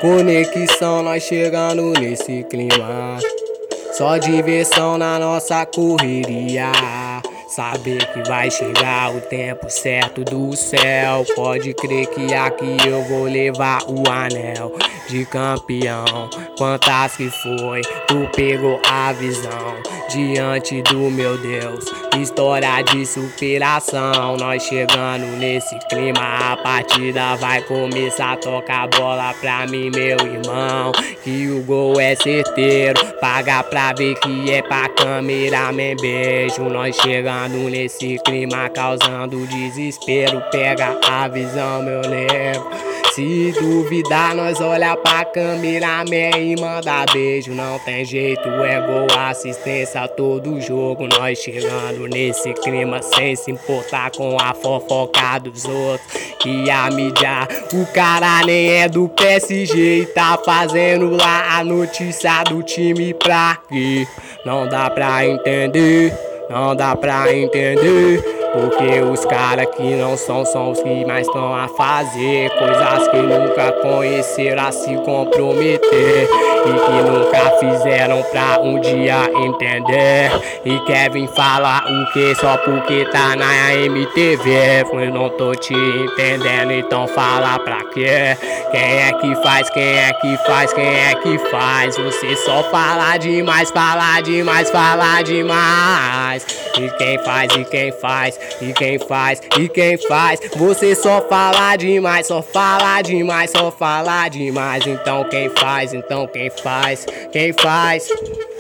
Conexão, nós chegando nesse clima. Só diversão na nossa correria. Saber que vai chegar o tempo certo do céu. Pode crer que aqui eu vou levar o anel de campeão. Quantas que foi, tu pegou a visão diante do meu Deus. História de superação. Nós chegando nesse clima. A partida vai começar. Toca a bola pra mim, meu irmão, que o gol é certeiro. Paga pra ver que é pra cameraman. Beijo, nós chegando nesse clima, causando desespero. Pega a visão, meu nego. Se duvidar, nós olha pra cameraman e manda beijo. Não tem jeito, é gol, assistência todo jogo. Nós chegando nesse clima sem se importar com a fofoca dos outros. Que a mídia, o cara nem é do PSG e tá fazendo lá a notícia do time pra quê? Não dá pra entender, não dá pra entender. Porque os caras que não são os que mais estão a fazer coisas que nunca conheceram a se comprometer e que nunca fizeram pra um dia entender. E quer vir falar o que só porque tá na MTV? Eu não tô te entendendo, então fala pra quê? Quem é que faz, quem é que faz, quem é que faz? Você só fala demais, fala demais, fala demais. E quem faz, e quem faz, e quem faz, e quem faz? Você só fala demais, só fala demais, só fala demais. Então quem faz, então quem faz, quem faz?